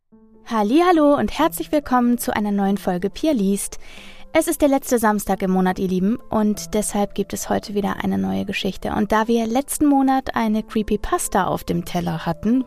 Hallihallo und herzlich willkommen zu einer neuen Folge Pia liest. Es ist der letzte Samstag im Monat, ihr Lieben, und deshalb gibt es heute wieder eine neue Geschichte. Und da wir letzten Monat eine Creepypasta auf dem Teller hatten,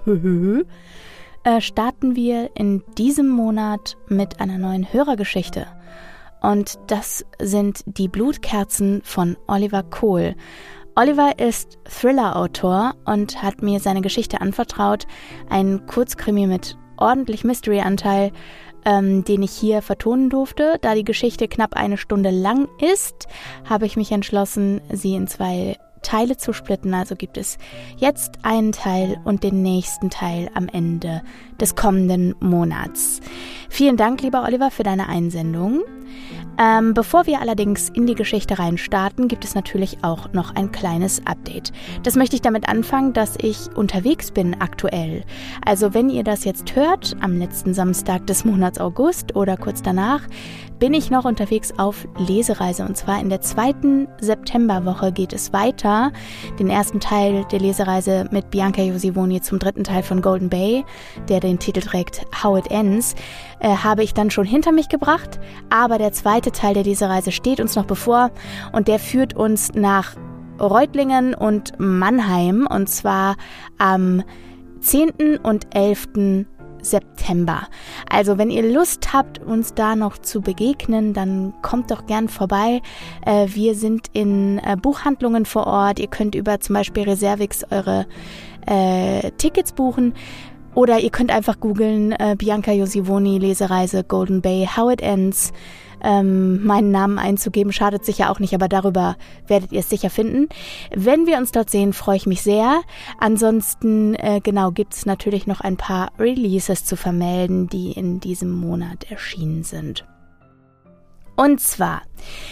starten wir in diesem Monat mit einer neuen Hörergeschichte. Und das sind die Blutkerzen von Oliver Kohl. Oliver ist Thriller-Autor und hat mir seine Geschichte anvertraut, ein Kurzkrimi mit ordentlich Mystery-Anteil, den ich hier vertonen durfte. Da die Geschichte knapp eine Stunde lang ist, habe ich mich entschlossen, sie in 2 Teile zu splitten. Also gibt es jetzt einen Teil und den nächsten Teil am Ende des kommenden Monats. Vielen Dank, lieber Oliver, für deine Einsendung. Bevor wir allerdings in die Geschichte reinstarten, gibt es natürlich auch noch ein kleines Update. Das möchte ich damit anfangen, dass ich unterwegs bin aktuell. Also wenn ihr das jetzt hört, am letzten Samstag des Monats August oder kurz danach, bin ich noch unterwegs auf Lesereise. Und zwar in der 2. Septemberwoche geht es weiter. Den ersten Teil der Lesereise mit Bianca Josivoni zum 3. Teil von Golden Bay, der den Titel trägt How It Ends, habe ich dann schon hinter mich gebracht. Aber der 2. Teil der Lesereise steht uns noch bevor und der führt uns nach Reutlingen und Mannheim, und zwar am 10. und 11. September. Also wenn ihr Lust habt, uns da noch zu begegnen, dann kommt doch gern vorbei. Wir sind in Buchhandlungen vor Ort. Ihr könnt über zum Beispiel Reservix eure Tickets buchen. Oder ihr könnt einfach googeln, Bianca Josivoni, Lesereise, Golden Bay, How It Ends. Meinen Namen einzugeben, schadet sicher auch nicht, aber darüber werdet ihr es sicher finden. Wenn wir uns dort sehen, freue ich mich sehr. Ansonsten, gibt es natürlich noch ein paar Releases zu vermelden, die in diesem Monat erschienen sind. Und zwar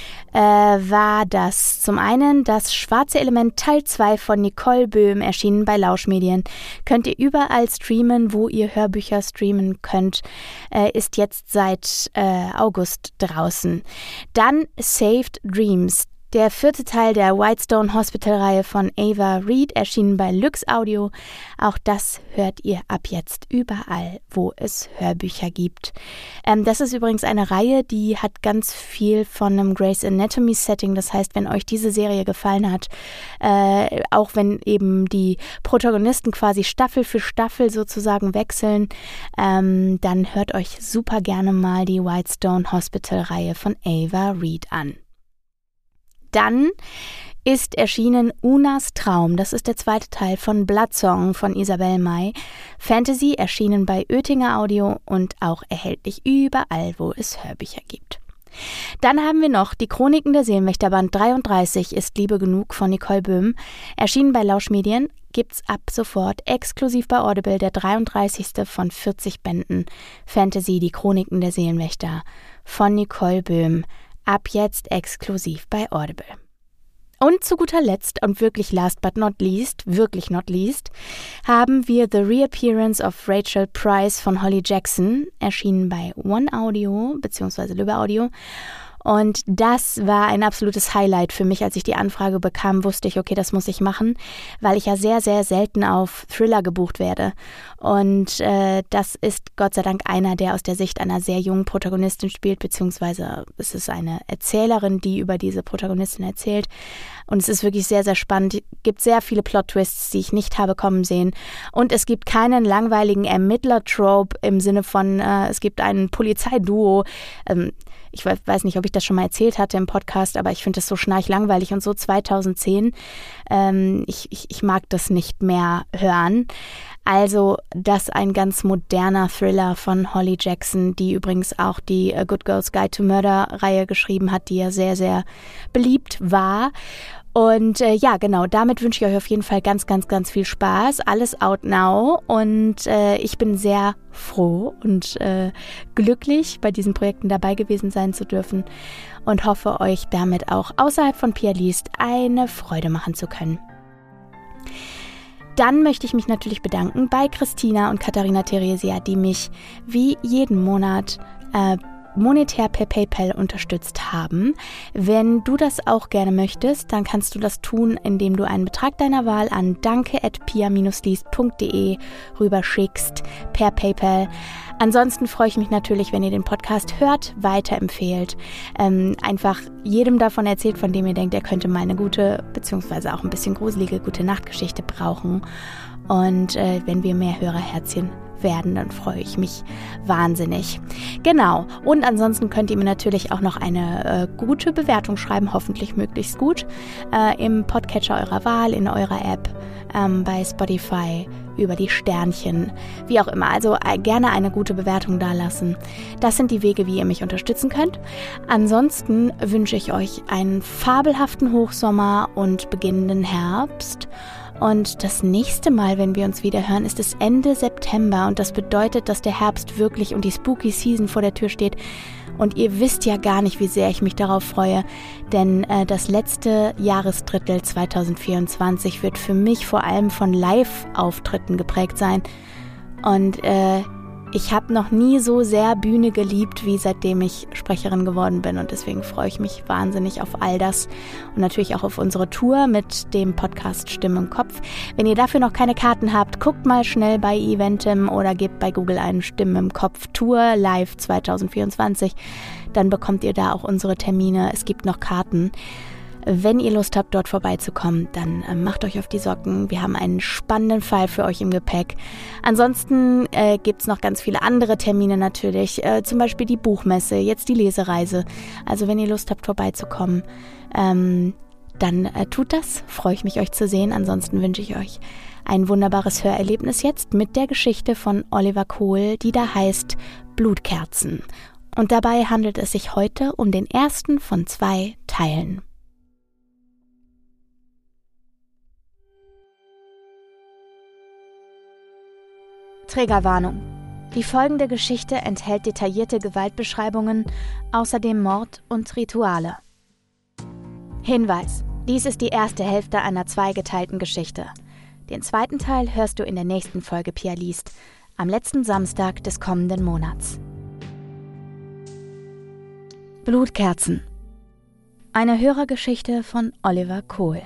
war das zum einen das Schwarze Element Teil 2 von Nicole Böhm, erschienen bei Lauschmedien. Könnt ihr überall streamen, wo ihr Hörbücher streamen könnt, ist jetzt seit August draußen. Dann Saved Dreams, der 4. Teil der Whitestone Hospital-Reihe von Ava Reed, erschienen bei Lux Audio. Auch das hört ihr ab jetzt überall, wo es Hörbücher gibt. Das ist übrigens eine Reihe, die hat ganz viel von einem Grey's Anatomy-Setting. Das heißt, wenn euch diese Serie gefallen hat, auch wenn eben die Protagonisten quasi Staffel für Staffel sozusagen wechseln, dann hört euch super gerne mal die Whitestone Hospital-Reihe von Ava Reed an. Dann ist erschienen Unas Traum. Das ist der 2. Teil von Bloodsong von Isabel May. Fantasy, erschienen bei Oetinger Audio und auch erhältlich überall, wo es Hörbücher gibt. Dann haben wir noch die Chroniken der Seelenwächter, Band 33 ist Liebe genug von Nicole Böhm. Erschienen bei Lauschmedien, gibt's ab sofort exklusiv bei Audible, der 33. von 40 Bänden. Fantasy, die Chroniken der Seelenwächter von Nicole Böhm. Ab jetzt exklusiv bei Audible. Und zu guter Letzt und wirklich last but not least, haben wir The Reappearance of Rachel Price von Holly Jackson, erschienen bei One Audio bzw. Lübbe Audio. Und das war ein absolutes Highlight für mich. Als ich die Anfrage bekam, wusste ich, okay, das muss ich machen, weil ich ja sehr, sehr selten auf Thriller gebucht werde. Und das ist Gott sei Dank einer, der aus der Sicht einer sehr jungen Protagonistin spielt, beziehungsweise es ist eine Erzählerin, die über diese Protagonistin erzählt. Und es ist wirklich sehr, sehr spannend. Es gibt sehr viele Plot-Twists, die ich nicht habe kommen sehen. Und es gibt keinen langweiligen Ermittler-Trope im Sinne von, es gibt ein Polizeiduo. Ich weiß nicht, ob ich das schon mal erzählt hatte im Podcast, aber ich finde das so schnarchlangweilig und so 2010. Ich mag das nicht mehr hören. Also das ein ganz moderner Thriller von Holly Jackson, die übrigens auch die Good Girls Guide to Murder-Reihe geschrieben hat, die ja sehr, sehr beliebt war. Und genau, damit wünsche ich euch auf jeden Fall ganz, ganz, ganz viel Spaß. Alles out now und ich bin sehr froh und glücklich, bei diesen Projekten dabei gewesen sein zu dürfen und hoffe, euch damit auch außerhalb von Pia liest eine Freude machen zu können. Dann möchte ich mich natürlich bedanken bei Christina und Katharina Theresia, die mich wie jeden Monat monetär per PayPal unterstützt haben. Wenn du das auch gerne möchtest, dann kannst du das tun, indem du einen Betrag deiner Wahl an danke@pia-liest.de rüberschickst per PayPal. Ansonsten freue ich mich natürlich, wenn ihr den Podcast hört, weiterempfehlt, einfach jedem davon erzählt, von dem ihr denkt, er könnte mal eine gute, beziehungsweise auch ein bisschen gruselige Gute-Nacht-Geschichte brauchen. Und wenn wir mehr Hörerherzchen werden, dann freue ich mich wahnsinnig. Genau. Und ansonsten könnt ihr mir natürlich auch noch eine gute Bewertung schreiben, hoffentlich möglichst gut, im Podcatcher eurer Wahl, in eurer App, bei Spotify, über die Sternchen, wie auch immer. Also gerne eine gute Bewertung dalassen. Das sind die Wege, wie ihr mich unterstützen könnt. Ansonsten wünsche ich euch einen fabelhaften Hochsommer und beginnenden Herbst. Und das nächste Mal, wenn wir uns wieder hören, ist es Ende September. Und das bedeutet, dass der Herbst wirklich und die Spooky Season vor der Tür steht. Und ihr wisst ja gar nicht, wie sehr ich mich darauf freue. Denn das letzte Jahresdrittel 2024 wird für mich vor allem von Live-Auftritten geprägt sein. Und ich habe noch nie so sehr Bühne geliebt, wie seitdem ich Sprecherin geworden bin. Und deswegen freue ich mich wahnsinnig auf all das. Und natürlich auch auf unsere Tour mit dem Podcast Stimme im Kopf. Wenn ihr dafür noch keine Karten habt, guckt mal schnell bei Eventim oder gebt bei Google einen Stimme im Kopf Tour Live 2024. Dann bekommt ihr da auch unsere Termine. Es gibt noch Karten. Wenn ihr Lust habt, dort vorbeizukommen, dann macht euch auf die Socken. Wir haben einen spannenden Fall für euch im Gepäck. Ansonsten gibt's noch ganz viele andere Termine natürlich, zum Beispiel die Buchmesse, jetzt die Lesereise. Also wenn ihr Lust habt, vorbeizukommen, dann tut das. Freue ich mich, euch zu sehen. Ansonsten wünsche ich euch ein wunderbares Hörerlebnis jetzt mit der Geschichte von Oliver Kohl, die da heißt Blutkerzen. Und dabei handelt es sich heute um den ersten von 2 Teilen. Trägerwarnung. Die folgende Geschichte enthält detaillierte Gewaltbeschreibungen, außerdem Mord und Rituale. Hinweis: Dies ist die erste Hälfte einer zweigeteilten Geschichte. Den zweiten Teil hörst du in der nächsten Folge Pia liest, am letzten Samstag des kommenden Monats. Blutkerzen. Eine Hörergeschichte von Oliver Kohl.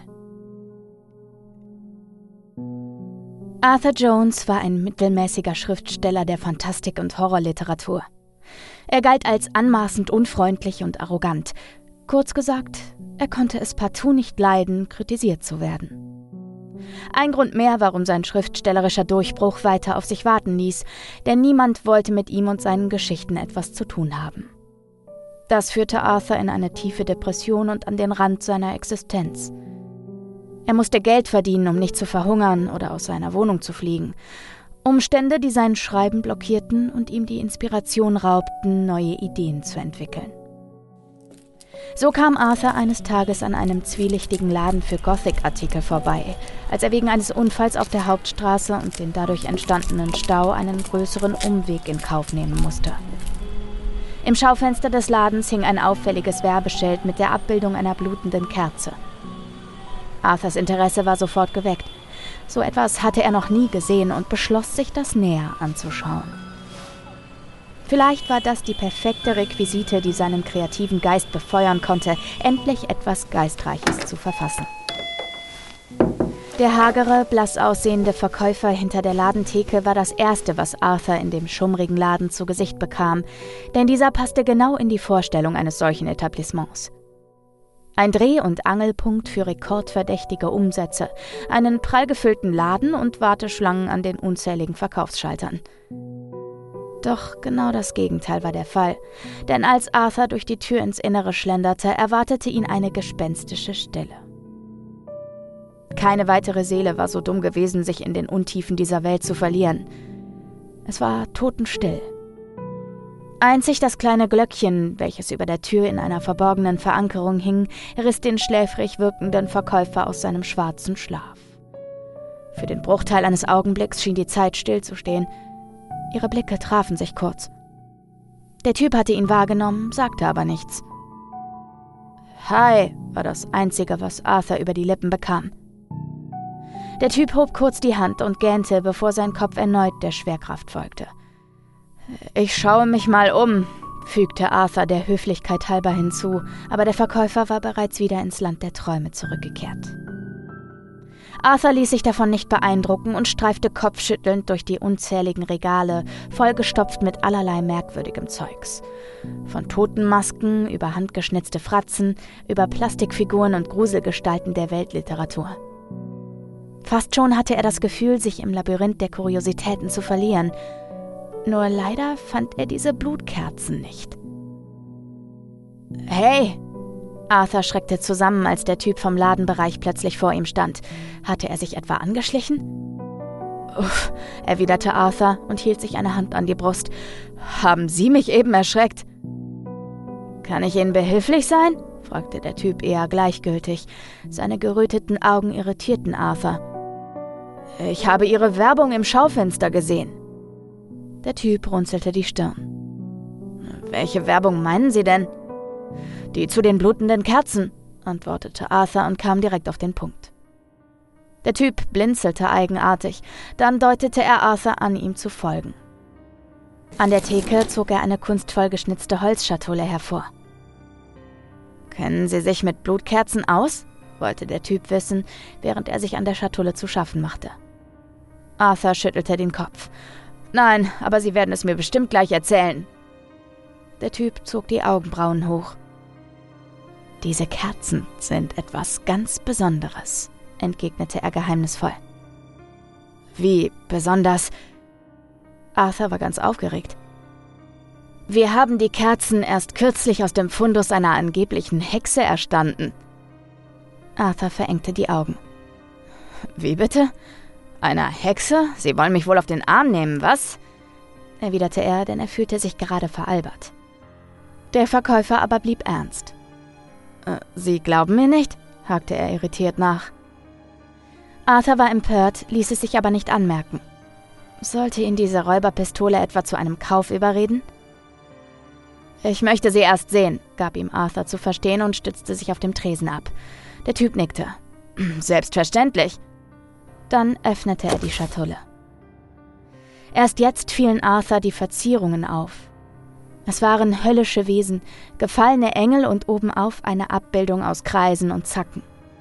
Arthur Jones war ein mittelmäßiger Schriftsteller der Fantastik- und Horrorliteratur. Er galt als anmaßend unfreundlich und arrogant. Kurz gesagt, er konnte es partout nicht leiden, kritisiert zu werden. Ein Grund mehr, warum sein schriftstellerischer Durchbruch weiter auf sich warten ließ, denn niemand wollte mit ihm und seinen Geschichten etwas zu tun haben. Das führte Arthur in eine tiefe Depression und an den Rand seiner Existenz. Er musste Geld verdienen, um nicht zu verhungern oder aus seiner Wohnung zu fliegen. Umstände, die sein Schreiben blockierten und ihm die Inspiration raubten, neue Ideen zu entwickeln. So kam Arthur eines Tages an einem zwielichtigen Laden für Gothic-Artikel vorbei, als er wegen eines Unfalls auf der Hauptstraße und den dadurch entstandenen Stau einen größeren Umweg in Kauf nehmen musste. Im Schaufenster des Ladens hing ein auffälliges Werbeschild mit der Abbildung einer blutenden Kerze. Arthurs Interesse war sofort geweckt. So etwas hatte er noch nie gesehen und beschloss, sich das näher anzuschauen. Vielleicht war das die perfekte Requisite, die seinen kreativen Geist befeuern konnte, endlich etwas Geistreiches zu verfassen. Der hagere, blass aussehende Verkäufer hinter der Ladentheke war das Erste, was Arthur in dem schummrigen Laden zu Gesicht bekam, denn dieser passte genau in die Vorstellung eines solchen Etablissements. Ein Dreh- und Angelpunkt für rekordverdächtige Umsätze, einen prall gefüllten Laden und Warteschlangen an den unzähligen Verkaufsschaltern. Doch genau das Gegenteil war der Fall, denn als Arthur durch die Tür ins Innere schlenderte, erwartete ihn eine gespenstische Stille. Keine weitere Seele war so dumm gewesen, sich in den Untiefen dieser Welt zu verlieren. Es war totenstill. Einzig das kleine Glöckchen, welches über der Tür in einer verborgenen Verankerung hing, riss den schläfrig wirkenden Verkäufer aus seinem schwarzen Schlaf. Für den Bruchteil eines Augenblicks schien die Zeit stillzustehen. Ihre Blicke trafen sich kurz. Der Typ hatte ihn wahrgenommen, sagte aber nichts. »Hi«, war das Einzige, was Arthur über die Lippen bekam. Der Typ hob kurz die Hand und gähnte, bevor sein Kopf erneut der Schwerkraft folgte. »Ich schaue mich mal um«, fügte Arthur der Höflichkeit halber hinzu, aber der Verkäufer war bereits wieder ins Land der Träume zurückgekehrt. Arthur ließ sich davon nicht beeindrucken und streifte kopfschüttelnd durch die unzähligen Regale, vollgestopft mit allerlei merkwürdigem Zeugs. Von Totenmasken über handgeschnitzte Fratzen, über Plastikfiguren und Gruselgestalten der Weltliteratur. Fast schon hatte er das Gefühl, sich im Labyrinth der Kuriositäten zu verlieren. Nur leider fand er diese Blutkerzen nicht. »Hey!« Arthur schreckte zusammen, als der Typ vom Ladenbereich plötzlich vor ihm stand. Hatte er sich etwa angeschlichen? »Uff«, erwiderte Arthur und hielt sich eine Hand an die Brust. »Haben Sie mich eben erschreckt?« »Kann ich Ihnen behilflich sein?« fragte der Typ eher gleichgültig. Seine geröteten Augen irritierten Arthur. »Ich habe Ihre Werbung im Schaufenster gesehen.« Der Typ runzelte die Stirn. »Welche Werbung meinen Sie denn?« »Die zu den blutenden Kerzen«, antwortete Arthur und kam direkt auf den Punkt. Der Typ blinzelte eigenartig, dann deutete er Arthur an, ihm zu folgen. An der Theke zog er eine kunstvoll geschnitzte Holzschatulle hervor. »Kennen Sie sich mit Blutkerzen aus?« wollte der Typ wissen, während er sich an der Schatulle zu schaffen machte. Arthur schüttelte den Kopf. »Nein, aber Sie werden es mir bestimmt gleich erzählen.« Der Typ zog die Augenbrauen hoch. »Diese Kerzen sind etwas ganz Besonderes«, entgegnete er geheimnisvoll. »Wie besonders?« Arthur war ganz aufgeregt. »Wir haben die Kerzen erst kürzlich aus dem Fundus einer angeblichen Hexe erstanden.« Arthur verengte die Augen. »Wie bitte? Einer Hexe? Sie wollen mich wohl auf den Arm nehmen, was?« erwiderte er, denn er fühlte sich gerade veralbert. Der Verkäufer aber blieb ernst. »Sie glauben mir nicht?« hakte er irritiert nach. Arthur war empört, ließ es sich aber nicht anmerken. Sollte ihn diese Räuberpistole etwa zu einem Kauf überreden? »Ich möchte sie erst sehen«, gab ihm Arthur zu verstehen und stützte sich auf dem Tresen ab. Der Typ nickte. »Selbstverständlich.« Dann öffnete er die Schatulle. Erst jetzt fielen Arthur die Verzierungen auf. Es waren höllische Wesen, gefallene Engel und obenauf eine Abbildung aus Kreisen und Zacken.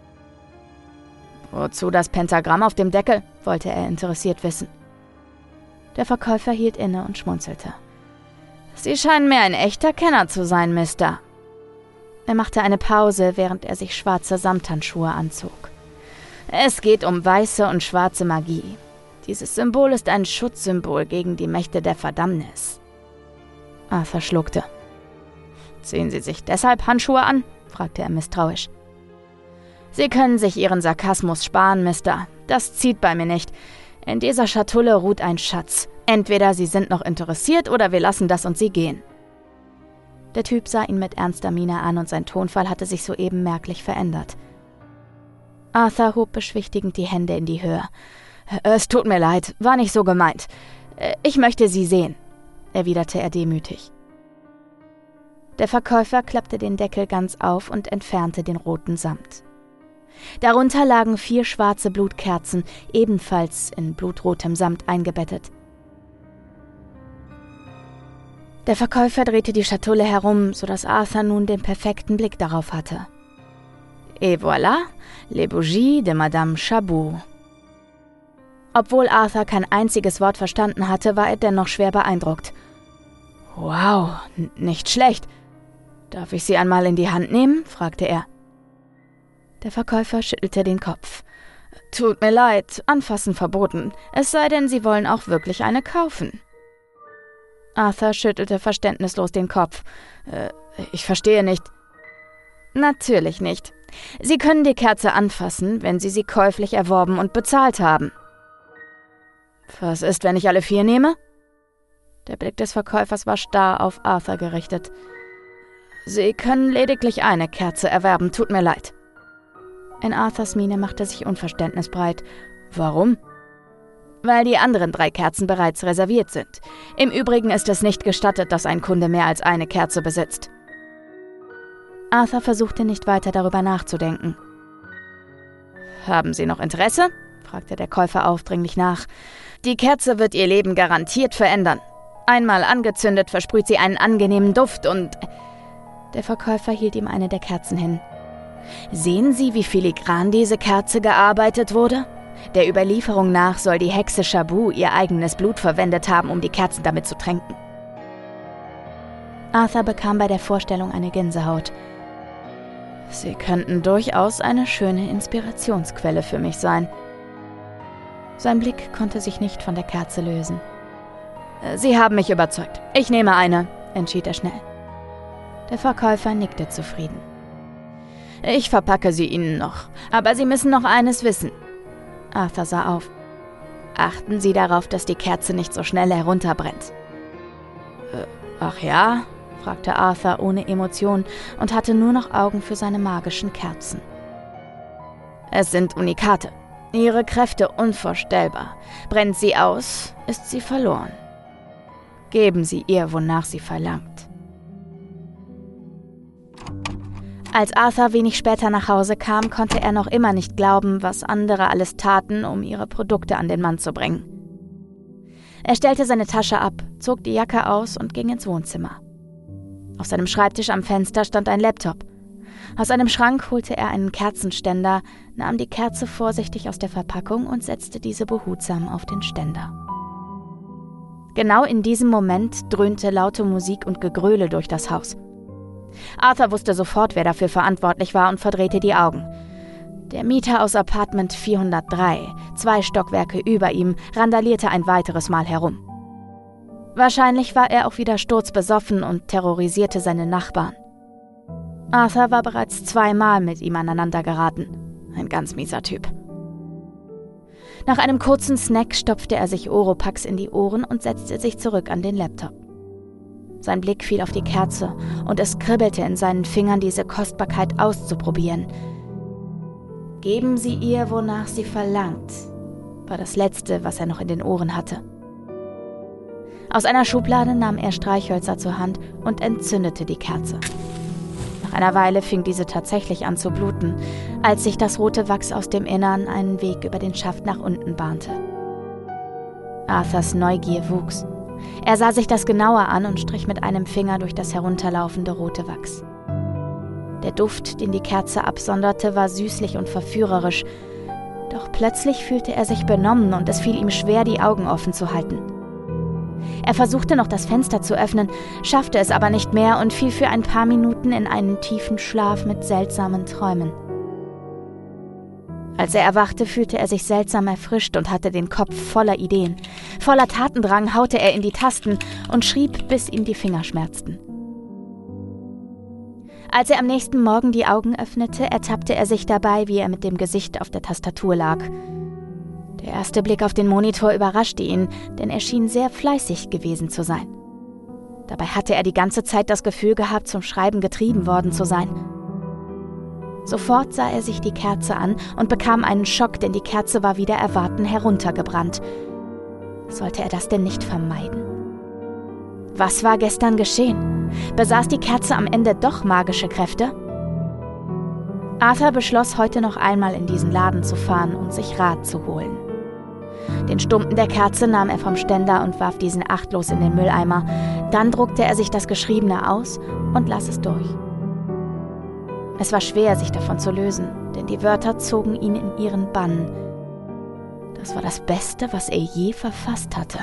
»Wozu das Pentagramm auf dem Deckel?« wollte er interessiert wissen. Der Verkäufer hielt inne und schmunzelte. »Sie scheinen mir ein echter Kenner zu sein, Mister.« Er machte eine Pause, während er sich schwarze Samthandschuhe anzog. »Es geht um weiße und schwarze Magie. Dieses Symbol ist ein Schutzsymbol gegen die Mächte der Verdammnis.« Arthur schluckte. »Ziehen Sie sich deshalb Handschuhe an?« fragte er misstrauisch. »Sie können sich Ihren Sarkasmus sparen, Mister. Das zieht bei mir nicht. In dieser Schatulle ruht ein Schatz. Entweder Sie sind noch interessiert oder wir lassen das und Sie gehen.« Der Typ sah ihn mit ernster Miene an und sein Tonfall hatte sich soeben merklich verändert. Arthur hob beschwichtigend die Hände in die Höhe. »Es tut mir leid, war nicht so gemeint. Ich möchte Sie sehen«, erwiderte er demütig. Der Verkäufer klappte den Deckel ganz auf und entfernte den roten Samt. Darunter lagen 4 schwarze Blutkerzen, ebenfalls in blutrotem Samt eingebettet. Der Verkäufer drehte die Schatulle herum, sodass Arthur nun den perfekten Blick darauf hatte. Et voilà, les bougies de Madame Chabot. Obwohl Arthur kein einziges Wort verstanden hatte, war er dennoch schwer beeindruckt. »Wow, nicht schlecht. Darf ich sie einmal in die Hand nehmen?« fragte er. Der Verkäufer schüttelte den Kopf. »Tut mir leid, anfassen verboten, es sei denn, Sie wollen auch wirklich eine kaufen.« Arthur schüttelte verständnislos den Kopf. Ich verstehe nicht.« »Natürlich nicht. Sie können die Kerze anfassen, wenn Sie sie käuflich erworben und bezahlt haben.« »Was ist, wenn ich alle 4 nehme?« Der Blick des Verkäufers war starr auf Arthur gerichtet. »Sie können lediglich eine Kerze erwerben, tut mir leid.« In Arthurs Miene machte sich Unverständnis breit. »Warum?« »Weil die anderen 3 Kerzen bereits reserviert sind. Im Übrigen ist es nicht gestattet, dass ein Kunde mehr als eine Kerze besitzt.« Arthur versuchte nicht weiter darüber nachzudenken. »Haben Sie noch Interesse?« fragte der Käufer aufdringlich nach. »Die Kerze wird Ihr Leben garantiert verändern. Einmal angezündet, versprüht sie einen angenehmen Duft und...« Der Verkäufer hielt ihm eine der Kerzen hin. »Sehen Sie, wie filigran diese Kerze gearbeitet wurde? Der Überlieferung nach soll die Hexe Shabu ihr eigenes Blut verwendet haben, um die Kerzen damit zu tränken.« Arthur bekam bei der Vorstellung eine Gänsehaut. »Sie könnten durchaus eine schöne Inspirationsquelle für mich sein.« Sein Blick konnte sich nicht von der Kerze lösen. »Sie haben mich überzeugt. Ich nehme eine«, entschied er schnell. Der Verkäufer nickte zufrieden. »Ich verpacke sie Ihnen noch, aber Sie müssen noch eines wissen.« Arthur sah auf. »Achten Sie darauf, dass die Kerze nicht so schnell herunterbrennt.« »Ach ja?« fragte Arthur ohne Emotion und hatte nur noch Augen für seine magischen Kerzen. »Es sind Unikate. Ihre Kräfte unvorstellbar. Brennt sie aus, ist sie verloren. Geben Sie ihr, wonach sie verlangt.« Als Arthur wenig später nach Hause kam, konnte er noch immer nicht glauben, was andere alles taten, um ihre Produkte an den Mann zu bringen. Er stellte seine Tasche ab, zog die Jacke aus und ging ins Wohnzimmer. Auf seinem Schreibtisch am Fenster stand ein Laptop. Aus einem Schrank holte er einen Kerzenständer, nahm die Kerze vorsichtig aus der Verpackung und setzte diese behutsam auf den Ständer. Genau in diesem Moment dröhnte laute Musik und Gegröle durch das Haus. Arthur wusste sofort, wer dafür verantwortlich war und verdrehte die Augen. Der Mieter aus Apartment 403, 2 Stockwerke über ihm, randalierte ein weiteres Mal herum. Wahrscheinlich war er auch wieder sturzbesoffen und terrorisierte seine Nachbarn. Arthur war bereits 2-mal mit ihm aneinander geraten. Ein ganz mieser Typ. Nach einem kurzen Snack stopfte er sich Oropax in die Ohren und setzte sich zurück an den Laptop. Sein Blick fiel auf die Kerze und es kribbelte in seinen Fingern, diese Kostbarkeit auszuprobieren. »Geben Sie ihr, wonach sie verlangt«, war das Letzte, was er noch in den Ohren hatte. Aus einer Schublade nahm er Streichhölzer zur Hand und entzündete die Kerze. Nach einer Weile fing diese tatsächlich an zu bluten, als sich das rote Wachs aus dem Innern einen Weg über den Schaft nach unten bahnte. Arthurs Neugier wuchs. Er sah sich das genauer an und strich mit einem Finger durch das herunterlaufende rote Wachs. Der Duft, den die Kerze absonderte, war süßlich und verführerisch. Doch plötzlich fühlte er sich benommen und es fiel ihm schwer, die Augen offen zu halten. Er versuchte noch, das Fenster zu öffnen, schaffte es aber nicht mehr und fiel für ein paar Minuten in einen tiefen Schlaf mit seltsamen Träumen. Als er erwachte, fühlte er sich seltsam erfrischt und hatte den Kopf voller Ideen. Voller Tatendrang haute er in die Tasten und schrieb, bis ihm die Finger schmerzten. Als er am nächsten Morgen die Augen öffnete, ertappte er sich dabei, wie er mit dem Gesicht auf der Tastatur lag. Der erste Blick auf den Monitor überraschte ihn, denn er schien sehr fleißig gewesen zu sein. Dabei hatte er die ganze Zeit das Gefühl gehabt, zum Schreiben getrieben worden zu sein. Sofort sah er sich die Kerze an und bekam einen Schock, denn die Kerze war wider Erwarten heruntergebrannt. Sollte er das denn nicht vermeiden? Was war gestern geschehen? Besaß die Kerze am Ende doch magische Kräfte? Arthur beschloss, heute noch einmal in diesen Laden zu fahren und sich Rat zu holen. Den Stumpen der Kerze nahm er vom Ständer und warf diesen achtlos in den Mülleimer. Dann druckte er sich das Geschriebene aus und las es durch. Es war schwer, sich davon zu lösen, denn die Wörter zogen ihn in ihren Bann. Das war das Beste, was er je verfasst hatte.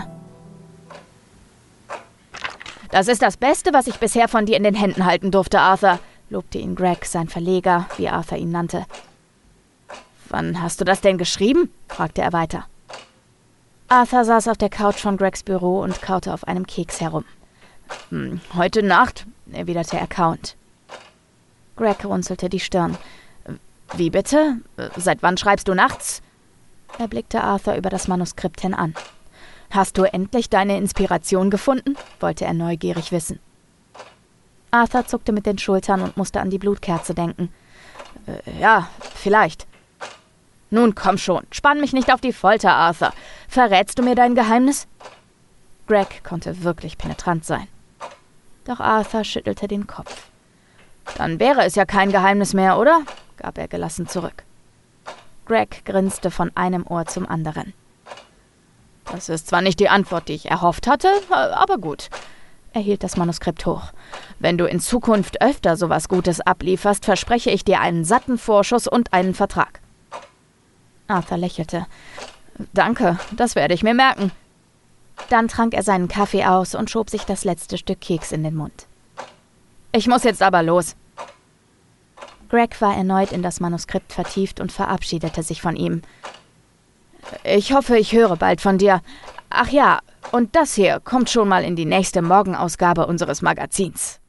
»Das ist das Beste, was ich bisher von dir in den Händen halten durfte, Arthur«, lobte ihn Greg, sein Verleger, wie Arthur ihn nannte. »Wann hast du das denn geschrieben?« fragte er weiter. Arthur saß auf der Couch von Gregs Büro und kaute auf einem Keks herum. »Heute Nacht«, erwiderte er kauend. Greg runzelte die Stirn. »Wie bitte? Seit wann schreibst du nachts?« Er blickte Arthur über das Manuskript hin an. »Hast du endlich deine Inspiration gefunden?« wollte er neugierig wissen. Arthur zuckte mit den Schultern und musste an die Blutkerze denken. »Ja, vielleicht.« »Nun komm schon, spann mich nicht auf die Folter, Arthur. Verrätst du mir dein Geheimnis?« Greg konnte wirklich penetrant sein. Doch Arthur schüttelte den Kopf. »Dann wäre es ja kein Geheimnis mehr, oder?« gab er gelassen zurück. Greg grinste von einem Ohr zum anderen. »Das ist zwar nicht die Antwort, die ich erhofft hatte, aber gut. Er hielt das Manuskript hoch. »Wenn du in Zukunft öfter sowas Gutes ablieferst, verspreche ich dir einen satten Vorschuss und einen Vertrag.« Arthur lächelte. »Danke, das werde ich mir merken.« Dann trank er seinen Kaffee aus und schob sich das letzte Stück Keks in den Mund. »Ich muss jetzt aber los.« Greg war erneut in das Manuskript vertieft und verabschiedete sich von ihm. »Ich hoffe, ich höre bald von dir. Ach ja, und das hier kommt schon mal in die nächste Morgenausgabe unseres Magazins.«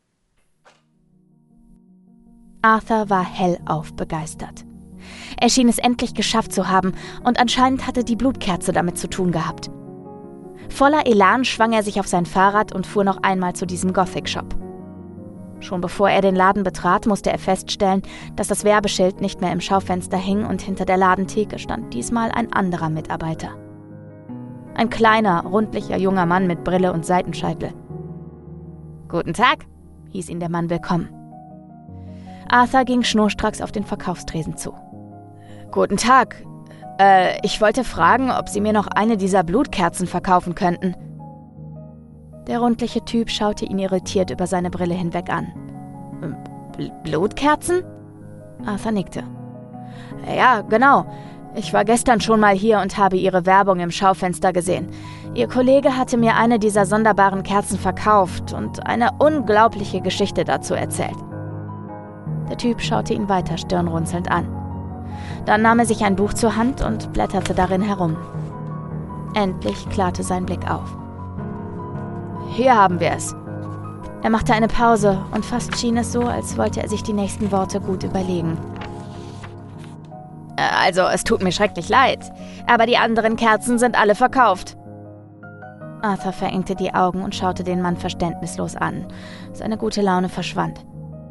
Arthur war hellauf begeistert. Er schien es endlich geschafft zu haben und anscheinend hatte die Blutkerze damit zu tun gehabt. Voller Elan schwang er sich auf sein Fahrrad und fuhr noch einmal zu diesem Gothic-Shop. Schon bevor er den Laden betrat, musste er feststellen, dass das Werbeschild nicht mehr im Schaufenster hing und hinter der Ladentheke stand diesmal ein anderer Mitarbeiter. Ein kleiner, rundlicher junger Mann mit Brille und Seitenscheitel. »Guten Tag«, hieß ihn der Mann willkommen. Arthur ging schnurstracks auf den Verkaufstresen zu. »Guten Tag. Ich wollte fragen, ob Sie mir noch eine dieser Blutkerzen verkaufen könnten.« Der rundliche Typ schaute ihn irritiert über seine Brille hinweg an. »Blutkerzen?« Arthur nickte. »Ja, genau. Ich war gestern schon mal hier und habe Ihre Werbung im Schaufenster gesehen. Ihr Kollege hatte mir eine dieser sonderbaren Kerzen verkauft und eine unglaubliche Geschichte dazu erzählt.« Der Typ schaute ihn weiter stirnrunzelnd an. Dann nahm er sich ein Buch zur Hand und blätterte darin herum. Endlich klarte sein Blick auf. »Hier haben wir es.« Er machte eine Pause und fast schien es so, als wollte er sich die nächsten Worte gut überlegen. »Also, es tut mir schrecklich leid, aber die anderen Kerzen sind alle verkauft.« Arthur verengte die Augen und schaute den Mann verständnislos an. Seine gute Laune verschwand.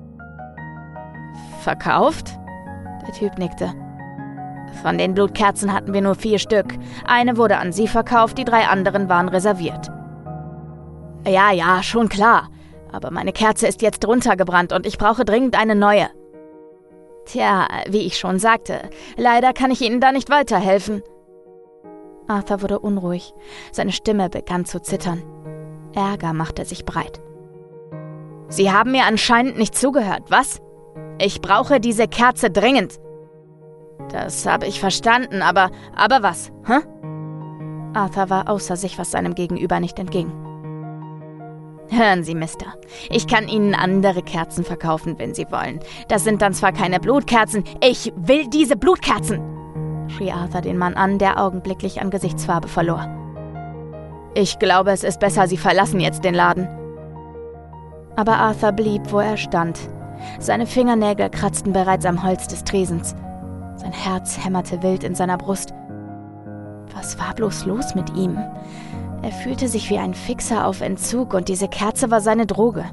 »Verkauft?« Der Typ nickte. »Von den Blutkerzen hatten wir nur 4 Stück. Eine wurde an Sie verkauft, die 3 anderen waren reserviert.« Ja, schon klar. Aber meine Kerze ist jetzt runtergebrannt und ich brauche dringend eine neue.« »Tja, wie ich schon sagte, leider kann ich Ihnen da nicht weiterhelfen.« Arthur wurde unruhig. Seine Stimme begann zu zittern. Ärger machte sich breit. »Sie haben mir anscheinend nicht zugehört, was? Ich brauche diese Kerze dringend.« »Das habe ich verstanden, aber was, hä?« Arthur war außer sich, was seinem Gegenüber nicht entging. »Hören Sie, Mister, ich kann Ihnen andere Kerzen verkaufen, wenn Sie wollen. Das sind dann zwar keine Blutkerzen, ich will diese Blutkerzen!« schrie Arthur den Mann an, der augenblicklich an Gesichtsfarbe verlor. »Ich glaube, es ist besser, Sie verlassen jetzt den Laden.« Aber Arthur blieb, wo er stand. Seine Fingernägel kratzten bereits am Holz des Tresens. Sein Herz hämmerte wild in seiner Brust. Was war bloß los mit ihm? Er fühlte sich wie ein Fixer auf Entzug und diese Kerze war seine Droge.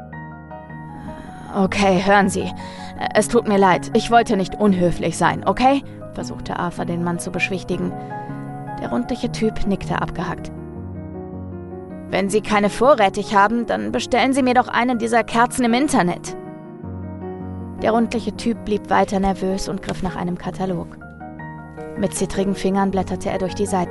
»Okay, hören Sie. Es tut mir leid. Ich wollte nicht unhöflich sein, okay?« versuchte Arthur, den Mann zu beschwichtigen. Der rundliche Typ nickte abgehackt. »Wenn Sie keine vorrätig haben, dann bestellen Sie mir doch eine dieser Kerzen im Internet.« Der rundliche Typ blieb weiter nervös und griff nach einem Katalog. Mit zittrigen Fingern blätterte er durch die Seiten.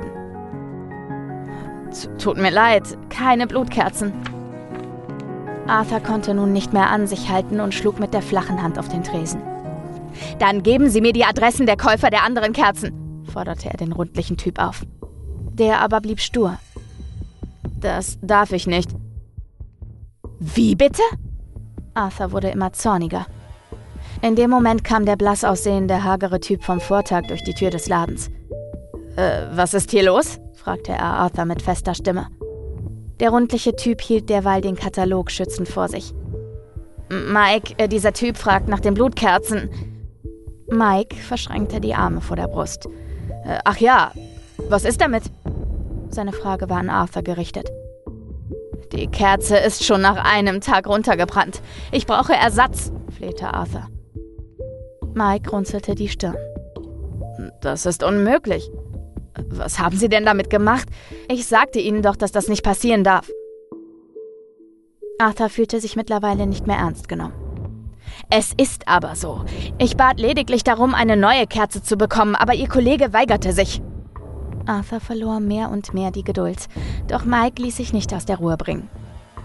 »Tut mir leid, keine Blutkerzen.« Arthur konnte nun nicht mehr an sich halten und schlug mit der flachen Hand auf den Tresen. »Dann geben Sie mir die Adressen der Käufer der anderen Kerzen«, forderte er den rundlichen Typ auf. Der aber blieb stur. »Das darf ich nicht.« »Wie bitte?« Arthur wurde immer zorniger. In dem Moment kam der blass aussehende, hagere Typ vom Vortag durch die Tür des Ladens. Was ist hier los?« fragte er Arthur mit fester Stimme. Der rundliche Typ hielt derweil den Katalog schützend vor sich. »Mike, dieser Typ fragt nach den Blutkerzen.« Mike verschränkte die Arme vor der Brust. »Ach ja, was ist damit?« Seine Frage war an Arthur gerichtet. »Die Kerze ist schon nach einem Tag runtergebrannt. Ich brauche Ersatz«, flehte Arthur. Mike runzelte die Stirn. »Das ist unmöglich. Was haben Sie denn damit gemacht? Ich sagte Ihnen doch, dass das nicht passieren darf.« Arthur fühlte sich mittlerweile nicht mehr ernst genommen. »Es ist aber so. Ich bat lediglich darum, eine neue Kerze zu bekommen, aber Ihr Kollege weigerte sich.« Arthur verlor mehr und mehr die Geduld, doch Mike ließ sich nicht aus der Ruhe bringen.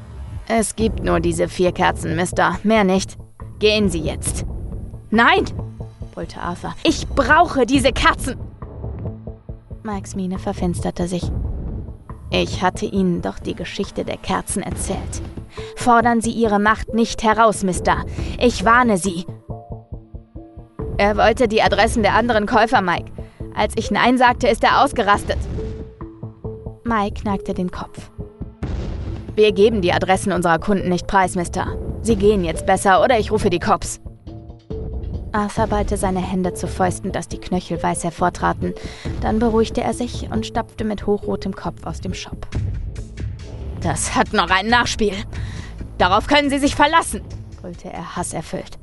Es gibt nur diese 4 Kerzen, Mister, mehr nicht. Gehen Sie jetzt. Nein, brüllte Arthur. Ich brauche diese Kerzen! Mikes Miene verfinsterte sich. Ich hatte Ihnen doch die Geschichte der Kerzen erzählt. Fordern Sie Ihre Macht nicht heraus, Mister. Ich warne Sie. Er wollte die Adressen der anderen Käufer, Mike. Als ich Nein sagte, ist er ausgerastet. Mike knackte den Kopf. Wir geben die Adressen unserer Kunden nicht preis, Mister. Sie gehen jetzt besser oder ich rufe die Cops. Arthur ballte seine Hände zu Fäusten, dass die Knöchel weiß hervortraten. Dann beruhigte er sich und stapfte mit hochrotem Kopf aus dem Shop. Das hat noch ein Nachspiel. Darauf können Sie sich verlassen, brüllte er hasserfüllt.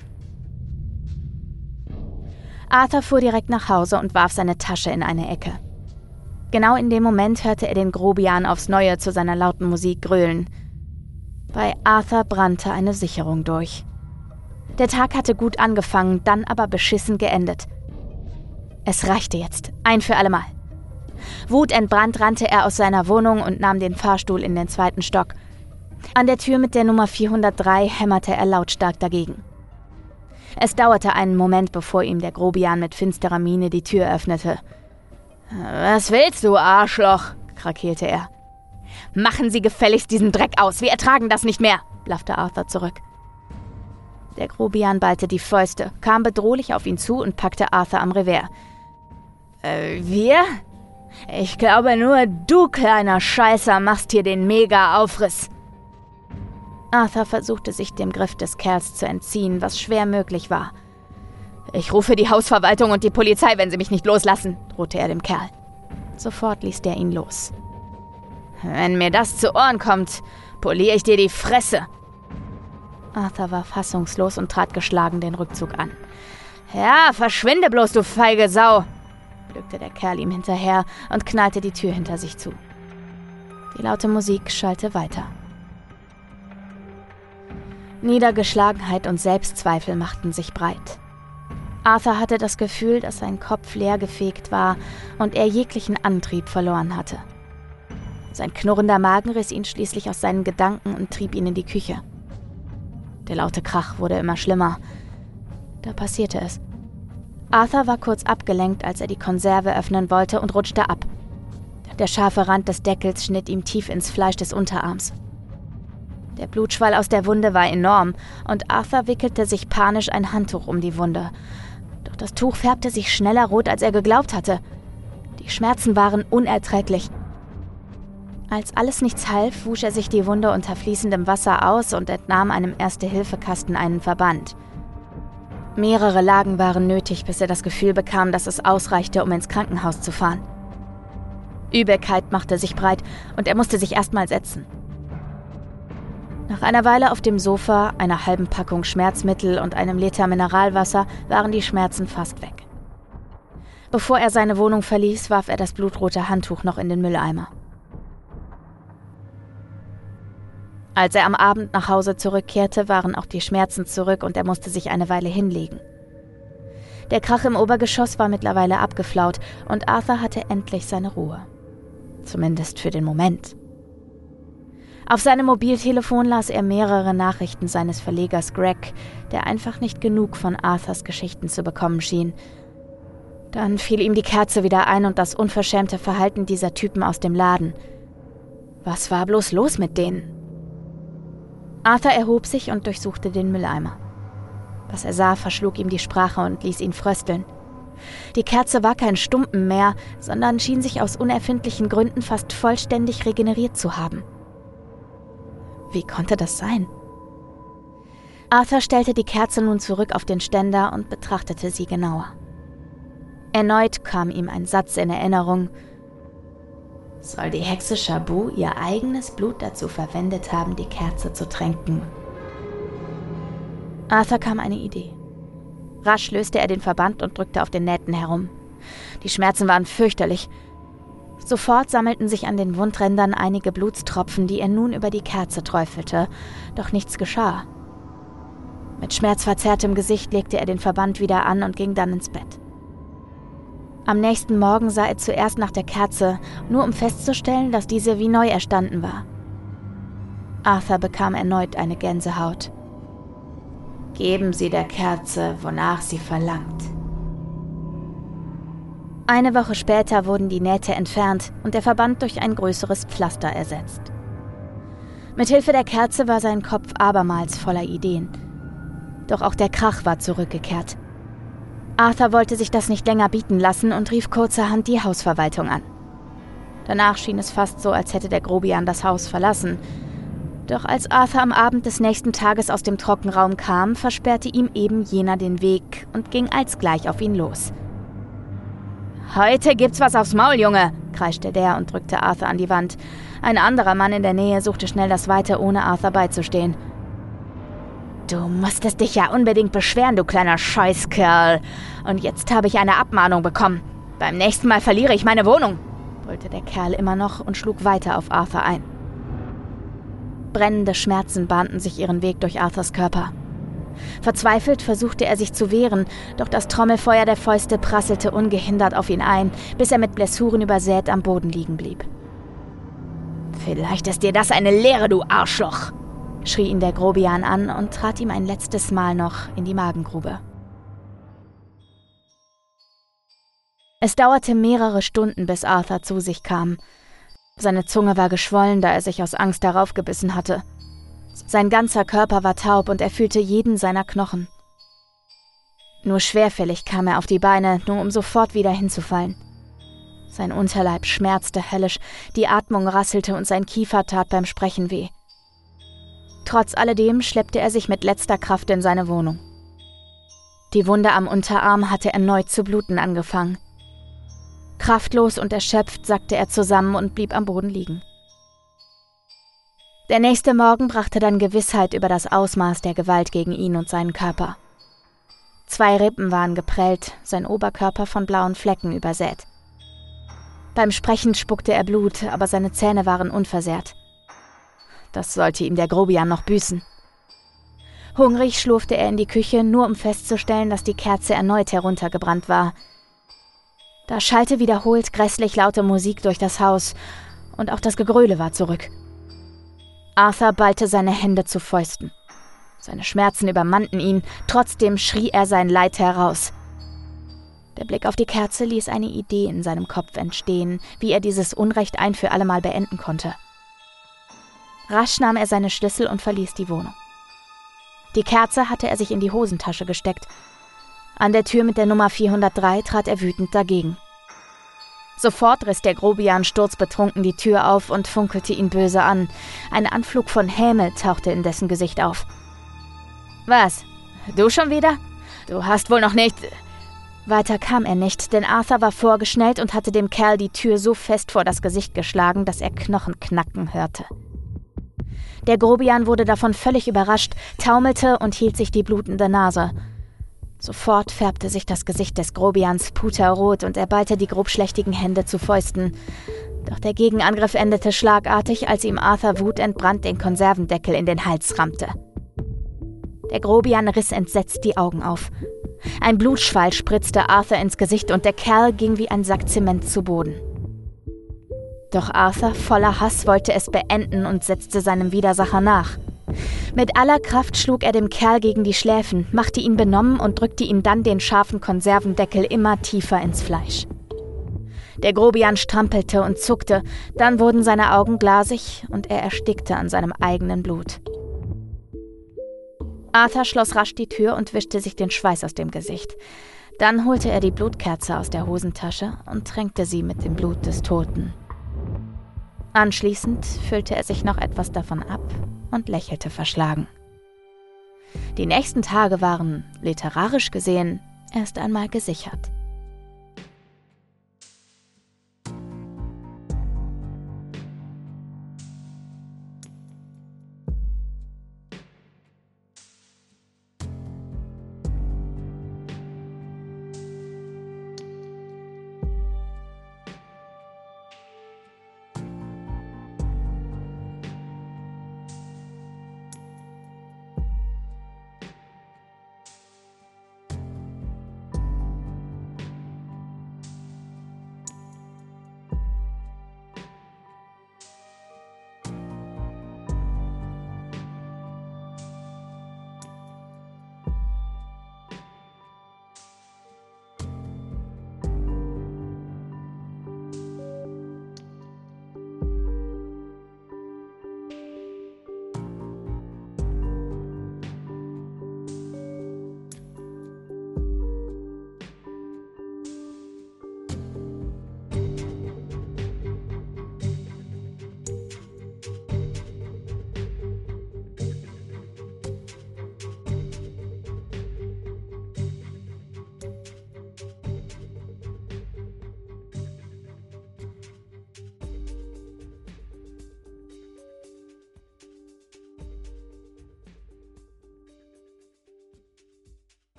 Arthur fuhr direkt nach Hause und warf seine Tasche in eine Ecke. Genau in dem Moment hörte er den Grobian aufs Neue zu seiner lauten Musik grölen. Bei Arthur brannte eine Sicherung durch. Der Tag hatte gut angefangen, dann aber beschissen geendet. Es reichte jetzt, ein für allemal. Wutentbrannt rannte er aus seiner Wohnung und nahm den Fahrstuhl in den 2. Stock. An der Tür mit der Nummer 403 hämmerte er lautstark dagegen. Es dauerte einen Moment, bevor ihm der Grobian mit finsterer Miene die Tür öffnete. »Was willst du, Arschloch?« krakeelte er. »Machen Sie gefälligst diesen Dreck aus, wir ertragen das nicht mehr«, blaffte Arthur zurück. Der Grobian ballte die Fäuste, kam bedrohlich auf ihn zu und packte Arthur am Revers. Wir? Ich glaube nur, du kleiner Scheißer machst hier den Mega-Aufriss.« Arthur versuchte sich dem Griff des Kerls zu entziehen, was schwer möglich war. »Ich rufe die Hausverwaltung und die Polizei, wenn sie mich nicht loslassen«, drohte er dem Kerl. Sofort ließ der ihn los. »Wenn mir das zu Ohren kommt, poliere ich dir die Fresse.« Arthur war fassungslos und trat geschlagen den Rückzug an. »Ja, verschwinde bloß, du feige Sau«, blökte der Kerl ihm hinterher und knallte die Tür hinter sich zu. Die laute Musik schallte weiter. Niedergeschlagenheit und Selbstzweifel machten sich breit. Arthur hatte das Gefühl, dass sein Kopf leergefegt war und er jeglichen Antrieb verloren hatte. Sein knurrender Magen riss ihn schließlich aus seinen Gedanken und trieb ihn in die Küche. Der laute Krach wurde immer schlimmer. Da passierte es. Arthur war kurz abgelenkt, als er die Konserve öffnen wollte und rutschte ab. Der scharfe Rand des Deckels schnitt ihm tief ins Fleisch des Unterarms. Der Blutschwall aus der Wunde war enorm und Arthur wickelte sich panisch ein Handtuch um die Wunde. Doch das Tuch färbte sich schneller rot, als er geglaubt hatte. Die Schmerzen waren unerträglich. Als alles nichts half, wusch er sich die Wunde unter fließendem Wasser aus und entnahm einem Erste-Hilfe-Kasten einen Verband. Mehrere Lagen waren nötig, bis er das Gefühl bekam, dass es ausreichte, um ins Krankenhaus zu fahren. Übelkeit machte sich breit und er musste sich erstmal setzen. Nach einer Weile auf dem Sofa, einer halben Packung Schmerzmittel und einem Liter Mineralwasser waren die Schmerzen fast weg. Bevor er seine Wohnung verließ, warf er das blutrote Handtuch noch in den Mülleimer. Als er am Abend nach Hause zurückkehrte, waren auch die Schmerzen zurück und er musste sich eine Weile hinlegen. Der Krach im Obergeschoss war mittlerweile abgeflaut und Arthur hatte endlich seine Ruhe. Zumindest für den Moment. Auf seinem Mobiltelefon las er mehrere Nachrichten seines Verlegers Greg, der einfach nicht genug von Arthurs Geschichten zu bekommen schien. Dann fiel ihm die Kerze wieder ein und das unverschämte Verhalten dieser Typen aus dem Laden. Was war bloß los mit denen? Arthur erhob sich und durchsuchte den Mülleimer. Was er sah, verschlug ihm die Sprache und ließ ihn frösteln. Die Kerze war kein Stumpen mehr, sondern schien sich aus unerfindlichen Gründen fast vollständig regeneriert zu haben. Wie konnte das sein? Arthur stellte die Kerze nun zurück auf den Ständer und betrachtete sie genauer. Erneut kam ihm ein Satz in Erinnerung. Soll die Hexe Chabu ihr eigenes Blut dazu verwendet haben, die Kerze zu tränken? Arthur kam eine Idee. Rasch löste er den Verband und drückte auf den Nähten herum. Die Schmerzen waren fürchterlich. Sofort sammelten sich an den Wundrändern einige Blutstropfen, die er nun über die Kerze träufelte, doch nichts geschah. Mit schmerzverzerrtem Gesicht legte er den Verband wieder an und ging dann ins Bett. Am nächsten Morgen sah er zuerst nach der Kerze, nur um festzustellen, dass diese wie neu erstanden war. Arthur bekam erneut eine Gänsehaut. »Geben Sie der Kerze, wonach sie verlangt.« Eine Woche später wurden die Nähte entfernt und der Verband durch ein größeres Pflaster ersetzt. Mithilfe der Kerze war sein Kopf abermals voller Ideen. Doch auch der Krach war zurückgekehrt. Arthur wollte sich das nicht länger bieten lassen und rief kurzerhand die Hausverwaltung an. Danach schien es fast so, als hätte der Grobian das Haus verlassen. Doch als Arthur am Abend des nächsten Tages aus dem Trockenraum kam, versperrte ihm eben jener den Weg und ging alsgleich auf ihn los. »Heute gibt's was aufs Maul, Junge«, kreischte der und drückte Arthur an die Wand. Ein anderer Mann in der Nähe suchte schnell das Weite, ohne Arthur beizustehen. »Du musstest dich ja unbedingt beschweren, du kleiner Scheißkerl. Und jetzt habe ich eine Abmahnung bekommen. Beim nächsten Mal verliere ich meine Wohnung«, brüllte der Kerl immer noch und schlug weiter auf Arthur ein. Brennende Schmerzen bahnten sich ihren Weg durch Arthurs Körper. Verzweifelt versuchte er sich zu wehren, doch das Trommelfeuer der Fäuste prasselte ungehindert auf ihn ein, bis er mit Blessuren übersät am Boden liegen blieb. »Vielleicht ist dir das eine Lehre, du Arschloch«, schrie ihn der Grobian an und trat ihm ein letztes Mal noch in die Magengrube. Es dauerte mehrere Stunden, bis Arthur zu sich kam. Seine Zunge war geschwollen, da er sich aus Angst darauf gebissen hatte. Sein ganzer Körper war taub und er fühlte jeden seiner Knochen. Nur schwerfällig kam er auf die Beine, nur um sofort wieder hinzufallen. Sein Unterleib schmerzte höllisch, die Atmung rasselte und sein Kiefer tat beim Sprechen weh. Trotz alledem schleppte er sich mit letzter Kraft in seine Wohnung. Die Wunde am Unterarm hatte erneut zu bluten angefangen. Kraftlos und erschöpft sackte er zusammen und blieb am Boden liegen. Der nächste Morgen brachte dann Gewissheit über das Ausmaß der Gewalt gegen ihn und seinen Körper. 2 Rippen waren geprellt, sein Oberkörper von blauen Flecken übersät. Beim Sprechen spuckte er Blut, aber seine Zähne waren unversehrt. Das sollte ihm der Grobian noch büßen. Hungrig schlurfte er in die Küche, nur um festzustellen, dass die Kerze erneut heruntergebrannt war. Da schallte wiederholt grässlich laute Musik durch das Haus und auch das Gegröle war zurück. Arthur ballte seine Hände zu Fäusten. Seine Schmerzen übermannten ihn, trotzdem schrie er sein Leid heraus. Der Blick auf die Kerze ließ eine Idee in seinem Kopf entstehen, wie er dieses Unrecht ein für allemal beenden konnte. Rasch nahm er seine Schlüssel und verließ die Wohnung. Die Kerze hatte er sich in die Hosentasche gesteckt. An der Tür mit der Nummer 403 trat er wütend dagegen. Sofort riss der Grobian sturzbetrunken die Tür auf und funkelte ihn böse an. Ein Anflug von Häme tauchte in dessen Gesicht auf. »Was? Du schon wieder? Du hast wohl noch nicht...« Weiter kam er nicht, denn Arthur war vorgeschnellt und hatte dem Kerl die Tür so fest vor das Gesicht geschlagen, dass er Knochen knacken hörte. Der Grobian wurde davon völlig überrascht, taumelte und hielt sich die blutende Nase. Sofort färbte sich das Gesicht des Grobians puterrot und er ballte die grobschlächtigen Hände zu Fäusten. Doch der Gegenangriff endete schlagartig, als ihm Arthur wutentbrannt den Konservendeckel in den Hals rammte. Der Grobian riss entsetzt die Augen auf. Ein Blutschwall spritzte Arthur ins Gesicht und der Kerl ging wie ein Sack Zement zu Boden. Doch Arthur, voller Hass, wollte es beenden und setzte seinem Widersacher nach. Mit aller Kraft schlug er dem Kerl gegen die Schläfen, machte ihn benommen und drückte ihm dann den scharfen Konservendeckel immer tiefer ins Fleisch. Der Grobian strampelte und zuckte, dann wurden seine Augen glasig und er erstickte an seinem eigenen Blut. Arthur schloss rasch die Tür und wischte sich den Schweiß aus dem Gesicht. Dann holte er die Blutkerze aus der Hosentasche und tränkte sie mit dem Blut des Toten. Anschließend füllte er sich noch etwas davon ab und lächelte verschlagen. Die nächsten Tage waren, literarisch gesehen, erst einmal gesichert.